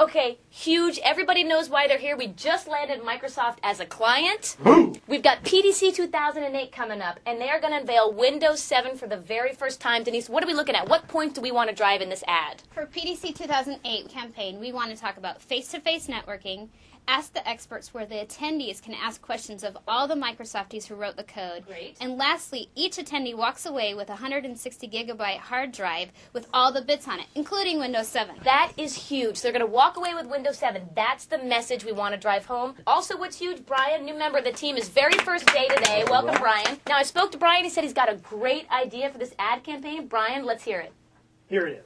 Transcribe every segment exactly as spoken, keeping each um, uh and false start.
Okay, huge. Everybody knows why they're here. We just landed Microsoft as a client. We've got P D C two thousand eight coming up, and they are going to unveil Windows seven for the very first time. Denise, what are we looking at? What point do we want to drive in this ad? For P D C two thousand eight campaign, we want to talk about face-to-face networking, Ask the Experts, where the attendees can ask questions of all the Microsofties who wrote the code. Great. And lastly, each attendee walks away with a one hundred sixty gigabyte hard drive with all the bits on it, including Windows seven. That is huge. They're going to walk away with Windows seven. That's the message we want to drive home. Also, what's huge, Brian, new member of the team, his very first day today. Welcome, Brian. Now, I spoke to Brian. He said he's got a great idea for this ad campaign. Brian, let's hear it. Here it is.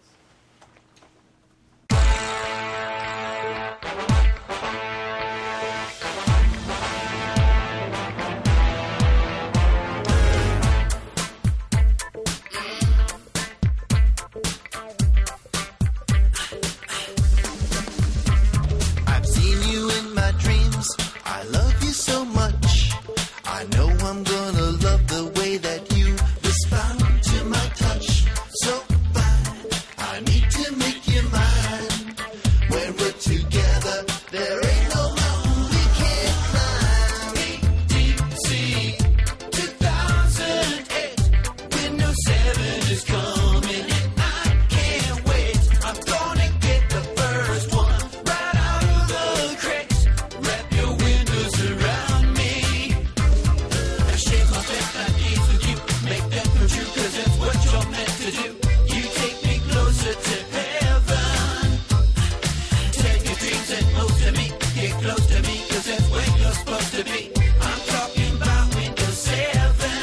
I've seen you in my dreams. I love you so much. I know I'm gonna love the way that you respond to my touch. So fine, I need to make you mine. When we're together, there ain't no mountain we can't climb. P D C two thousand eight, Windows seven is coming, and I can't wait. I'm gonna get the first one right out of the crate. Wrap your windows around me. I share my best ideas with you, make them come true, 'cause that's what you're meant to do. You take me closer to heaven. Take your dreams and move to me. Get close to me, 'cause that's where you're supposed to be. I'm talking about Windows seven.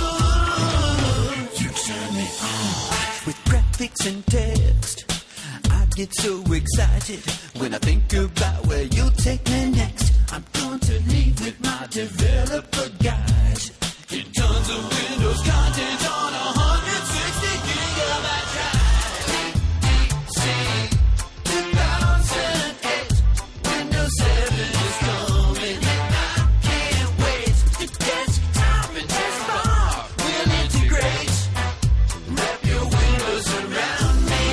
Ooh, you turn me on with graphics and text. I get so excited when I think about where you'll take me next. I'm going to leave with my developer guide. In tons of Windows content on a one hundred sixty gigabyte drive. P D C two thousand eight, Windows seven is coming, and I can't wait. The desktop and taskbar will integrate. Wrap your windows around me.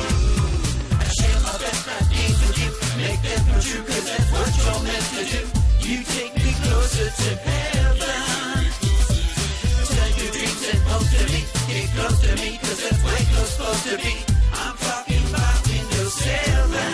I share my best ideas with you, make them come true, 'cause that's what you're meant to do. You take me closer to heaven. Take your dreams and hope to me. Get close to me, 'cause that's where you're supposed to be. I'm talking about Windows seven.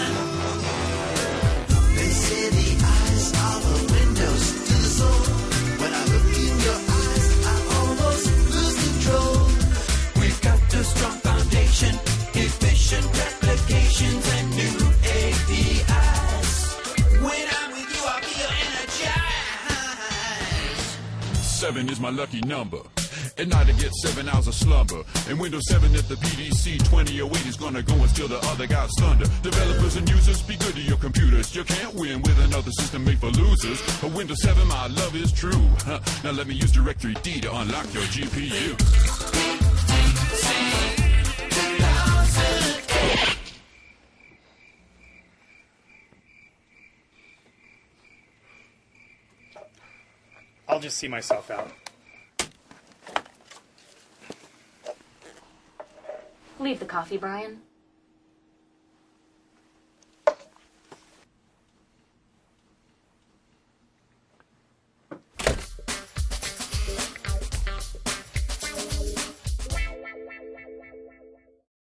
They say the eyes are the windows to the soul. When I look in your eyes, I almost lose control. We've got a strong foundation, efficient replications, and new A P Is. When I'm with you, I feel energized. Seven is my lucky number. At night I get seven hours of slumber. And Windows seven at the P D C twenty oh eight is gonna go and steal the other guy's thunder. Developers and users, be good to your computers. You can't win with another system made for losers. A Windows seven, my love is true. Huh. Now let me use Directory D to unlock your G P U. I'll just see myself out. Leave the coffee, Brian.